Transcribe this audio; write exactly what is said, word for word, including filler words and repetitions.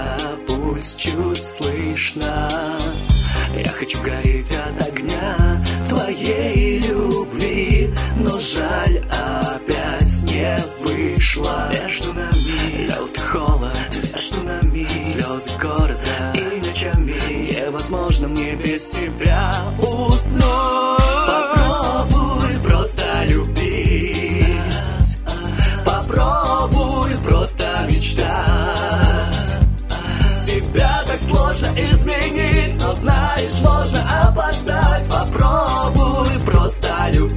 меня пульс чуть слышно. Я хочу гореть от огня твоей любви, но жаль, опять не вышло. Между нами лед и холод, между нами слезы города, и ночами невозможно мне без тебя уснуть. Попробуй просто любить, попробуй просто мечтать. Себя так сложно изменить, но знаешь, можно опоздать. Попробуй просто любить.